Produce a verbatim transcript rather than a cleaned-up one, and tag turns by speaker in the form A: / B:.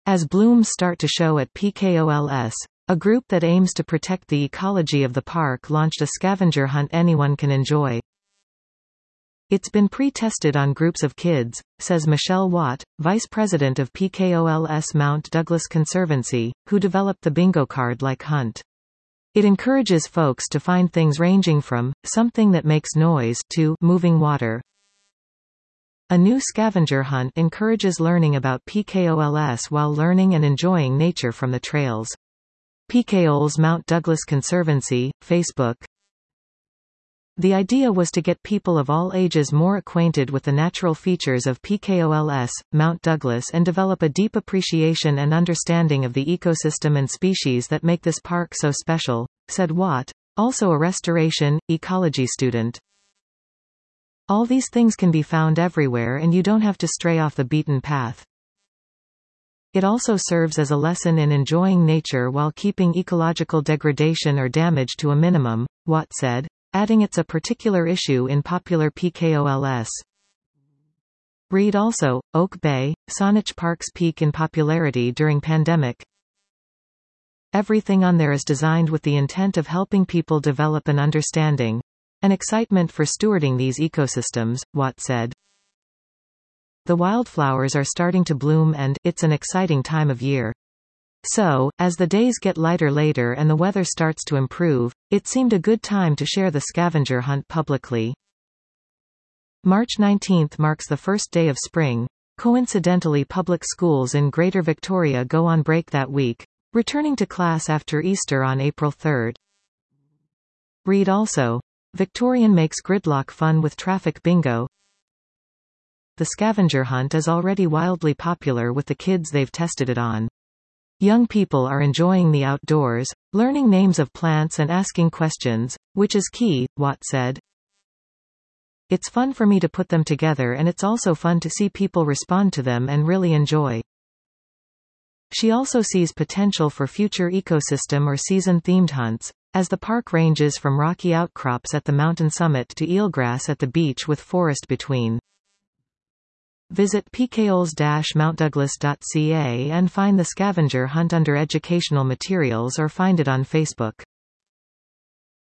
A: As blooms start to show at P K O L S, a group that aims to protect the ecology of the park launched a scavenger hunt anyone can enjoy. It's been pre-tested on groups of kids, says Michelle Watt, vice president of P K O L S Mount Douglas Conservancy, who developed the bingo card-like hunt. It encourages folks to find things ranging from something that makes noise to moving water. A new scavenger hunt encourages learning about P K O L S while learning and enjoying nature from the trails. P K O L S Mount Douglas Conservancy, Facebook. The idea was to get people of all ages more acquainted with the natural features of P K O L S, Mount Douglas, and develop a deep appreciation and understanding of the ecosystem and species that make this park so special, said Watt, also a restoration, ecology student. All these things can be found everywhere and you don't have to stray off the beaten path. It also serves as a lesson in enjoying nature while keeping ecological degradation or damage to a minimum, Watt said, adding it's a particular issue in popular P K O L S. Read also, Oak Bay, Saanich Park's peak in popularity during pandemic. Everything on there is designed with the intent of helping people develop an understanding, an excitement for stewarding these ecosystems, Watt said. The wildflowers are starting to bloom and it's an exciting time of year. So, as the days get lighter later and the weather starts to improve, it seemed a good time to share the scavenger hunt publicly. March nineteenth marks the first day of spring. Coincidentally, public schools in Greater Victoria go on break that week, returning to class after Easter on April third. Read also, Victorian makes gridlock fun with traffic bingo. The scavenger hunt is already wildly popular with the kids they've tested it on. Young people are enjoying the outdoors, learning names of plants and asking questions, which is key, Watt said. It's fun for me to put them together and it's also fun to see people respond to them and really enjoy. She also sees potential for future ecosystem or season-themed hunts, as the park ranges from rocky outcrops at the mountain summit to eelgrass at the beach with forest between. Visit p k o l s dash mount douglas dot c a and find the scavenger hunt under educational materials or find it on Facebook.